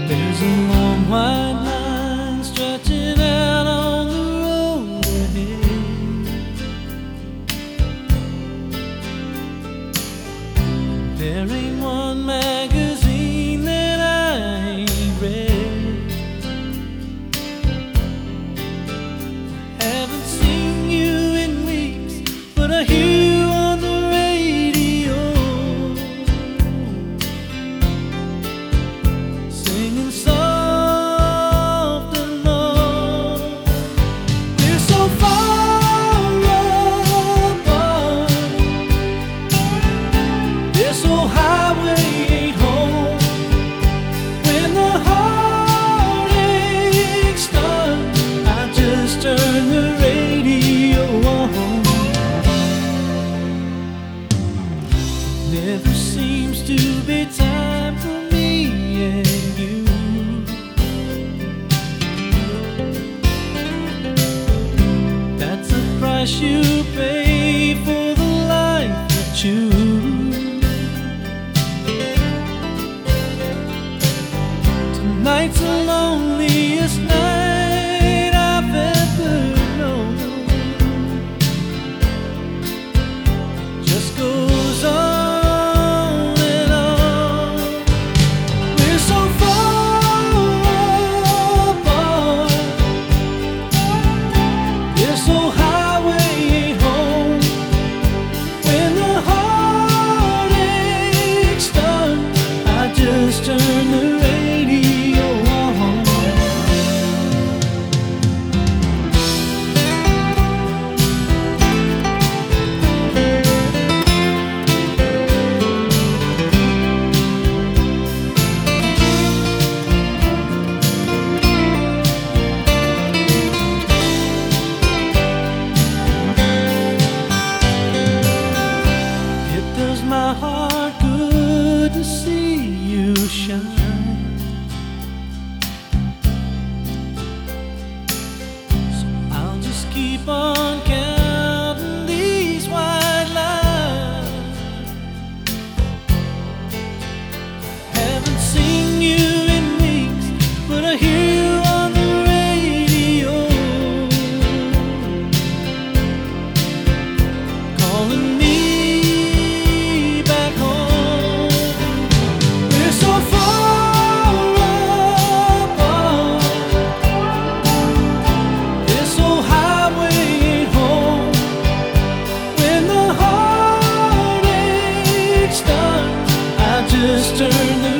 There's a long white line stretching out on the road ahead. There ain't one magazine that I ain't read. Haven't seen you in weeks, but I hear you on the radio, singing soft and low. We're so far apart. This old highway ain't home. When the heartache starts, I just turn the radio on. Never seems to be time for me and you. That's the price you pay for the life you choose. Tonight's the loneliest night I've ever known. Just goes on and on. We're so far apart. This old highway ain't home. When the heartache starts, I just turn the radio on. It does my heart good to see you shine. So I'll just keep on counting these white lines. Haven't seen you in weeks, but I hear you on the radio, calling me back home. We're so far apart. This old highway ain't home. When the heartache starts, I just turn the